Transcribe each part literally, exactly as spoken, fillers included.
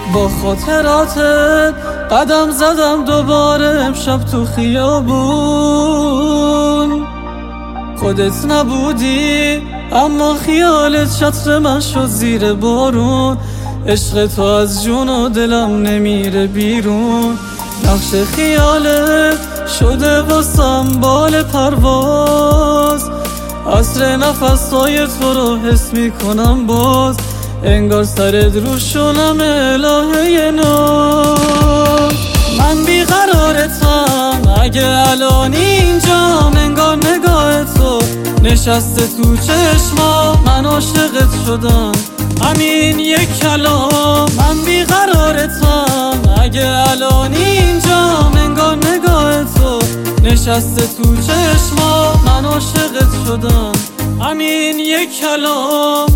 با خاطراتت قدم زدم دوباره امشب تو خیابون. خودت نبودی اما خیالت چتر من شد زیر بارون. عشق تو از جون و دلم نمیره بیرون. نقش خیالت شده واسم بال پرواز. عصر نفسای تو رو حس میکنم باز. انگار سرت روشونم الهه ناز. من بیقرارتم اگه الان اینجام. انگار نگاه تو نشسته تو چشما. من عاشقت شدم همین یک کلام. من بیقرارتم اگه الان اینجام. انگار نگاه تو نشسته تو چشما. من عاشقت شدم همین یک کلام.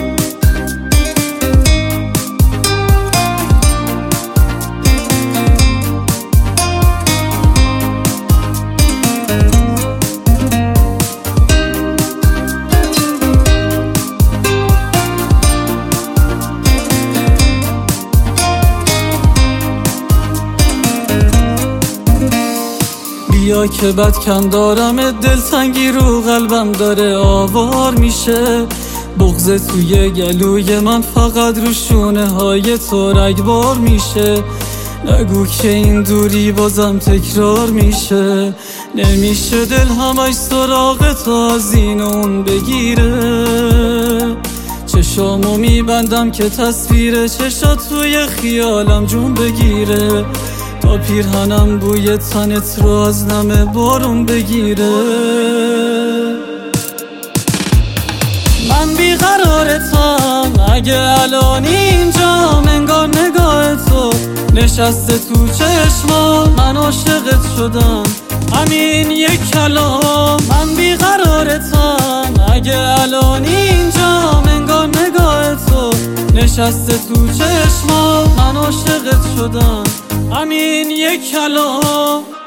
بیا که بد کم دارم، دلتنگی رو قلبم داره آوار میشه. بغض توی گلوی من فقط رو شونه های تو رگبار میشه. نگو که این دوری بازم تکرار میشه. نمیشه دل همش سراغ تا از این اون بگیره. چشامو میبندم که تصویر چشات توی خیالم جون بگیره. تا پیرهنم بوی تنت رو از نم بارون بگیره. من بیقرارتم اگه الان اینجام. انگار نگاه تو نشسته تو چشما. من عاشقت شدم همین یک کلام. من بیقرارتم اگه الان اینجام. انگار نگاه تو نشسته تو چشما. من عاشقت شدم همین یک کلام.